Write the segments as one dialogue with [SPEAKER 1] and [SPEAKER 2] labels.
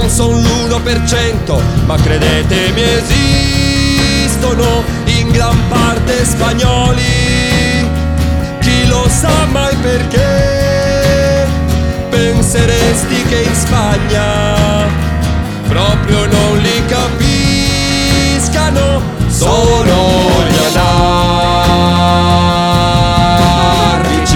[SPEAKER 1] son l'1%, ma credetemi esistono in gran parte spagnoli. Chi lo sa mai perché penseresti che in Spagna proprio non li capiscano? Sono gli anarchici.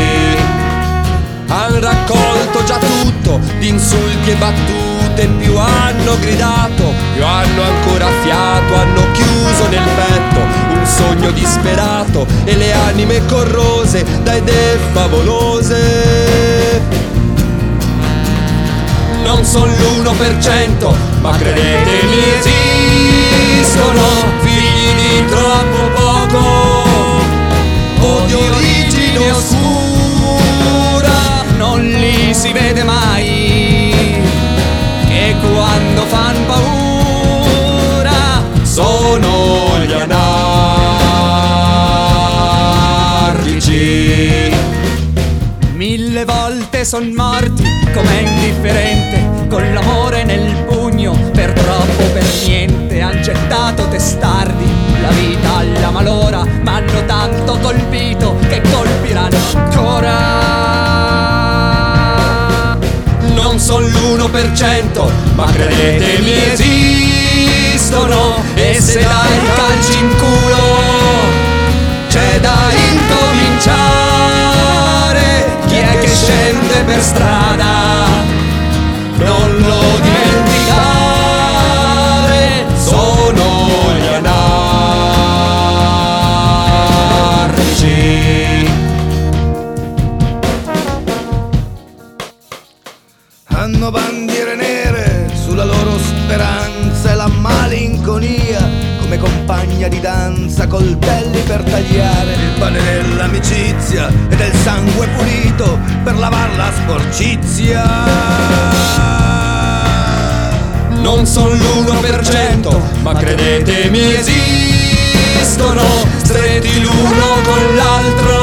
[SPEAKER 1] Han raccolto già tutto di insulti e battute, più hanno gridato, più hanno ancora fiato, hanno chiuso nel petto un sogno disperato e le anime corrose da idee favolose. Non son l'1%, ma credetemi esistono figli di troppo poco o di origine oscura.
[SPEAKER 2] Non li si vede mai, che quando fan paura
[SPEAKER 1] sono gli anarchici.
[SPEAKER 2] 1000 volte son morti come indifferente, con l'amore nel pugno, per troppo, per niente. Han gettato testardi la vita alla malora, m'hanno tanto colpito che colpiranno ancora.
[SPEAKER 1] Non son l'1%, ma credetemi esistono, e se dai calci in culo c'è da incominciare. Chi è che scende per strada? Non lo dimenticare, sono gli anarchici.
[SPEAKER 3] Hanno bandiere nere sulla loro speranza e la malinconia come compagna di danza, coltelli per tagliare il pane dell'amicizia e del sangue pulito per lavar la sporcizia.
[SPEAKER 1] Non son l'1%, ma credetemi esistono, stretti l'uno con l'altro